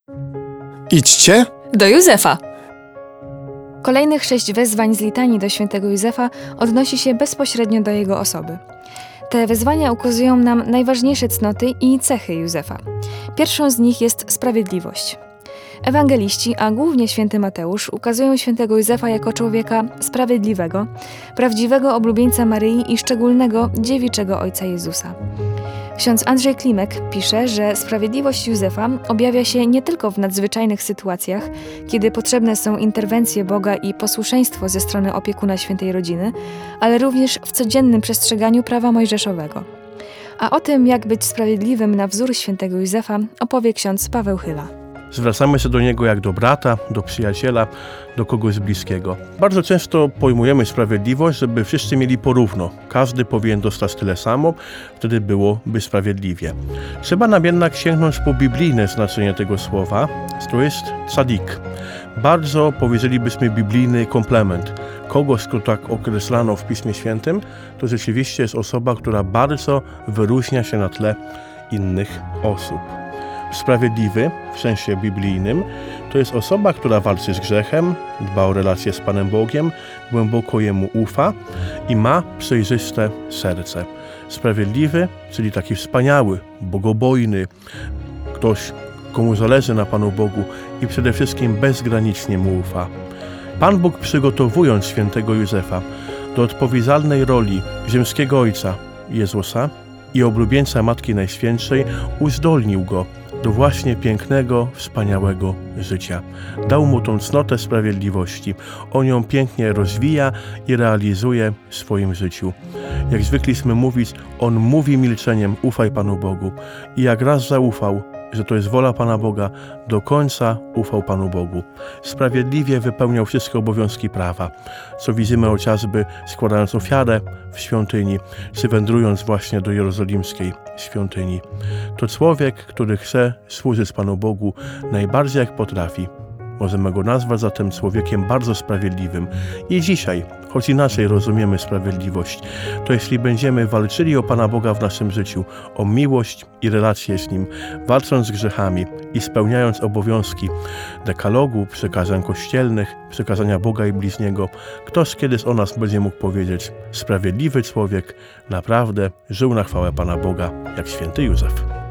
Idźcie do Józefa. Kolejnych 6 wezwań z litanii do świętego Józefa odnosi się bezpośrednio do jego osoby. Te wezwania ukazują nam najważniejsze cnoty i cechy Józefa. Pierwszą z nich jest sprawiedliwość. Ewangeliści, a głównie święty Mateusz, ukazują świętego Józefa jako człowieka sprawiedliwego, prawdziwego oblubieńca Maryi i szczególnego dziewiczego ojca Jezusa. Ksiądz Andrzej Klimek pisze, że sprawiedliwość Józefa objawia się nie tylko w nadzwyczajnych sytuacjach, kiedy potrzebne są interwencje Boga i posłuszeństwo ze strony opiekuna świętej rodziny, ale również w codziennym przestrzeganiu prawa mojżeszowego. A o tym, jak być sprawiedliwym na wzór świętego Józefa, opowie ksiądz Paweł Chyla. Zwracamy się do niego jak do brata, do przyjaciela, do kogoś bliskiego. Bardzo często pojmujemy sprawiedliwość, żeby wszyscy mieli porówno. Każdy powinien dostać tyle samo, wtedy byłoby sprawiedliwie. Trzeba nam jednak sięgnąć po biblijne znaczenie tego słowa, to jest tzadik. Bardzo, powiedzielibyśmy, biblijny komplement. Kogoś, kto tak określano w Piśmie Świętym, to rzeczywiście jest osoba, która bardzo wyróżnia się na tle innych osób. Sprawiedliwy, w sensie biblijnym, to jest osoba, która walczy z grzechem, dba o relacje z Panem Bogiem, głęboko Jemu ufa i ma przejrzyste serce. Sprawiedliwy, czyli taki wspaniały, bogobojny, ktoś, komu zależy na Panu Bogu i przede wszystkim bezgranicznie Mu ufa. Pan Bóg, przygotowując świętego Józefa do odpowiedzialnej roli ziemskiego ojca Jezusa i oblubieńca Matki Najświętszej, uzdolnił go do właśnie pięknego, wspaniałego życia. Dał mu tą cnotę sprawiedliwości. On ją pięknie rozwija i realizuje w swoim życiu. Jak zwykliśmy mówić, on mówi milczeniem: ufaj Panu Bogu. I jak raz zaufał, że to jest wola Pana Boga, do końca ufał Panu Bogu. Sprawiedliwie wypełniał wszystkie obowiązki prawa, co widzimy chociażby składając ofiarę w świątyni, czy wędrując właśnie do jerozolimskiej świątyni. To człowiek, który chce służyć Panu Bogu najbardziej jak potrafi. Możemy go nazwać zatem człowiekiem bardzo sprawiedliwym. I dzisiaj, choć inaczej rozumiemy sprawiedliwość, to jeśli będziemy walczyli o Pana Boga w naszym życiu, o miłość i relacje z Nim, walcząc z grzechami i spełniając obowiązki dekalogu, przykazań kościelnych, przykazania Boga i bliźniego, ktoś kiedyś o nas będzie mógł powiedzieć: sprawiedliwy człowiek naprawdę żył na chwałę Pana Boga, jak święty Józef.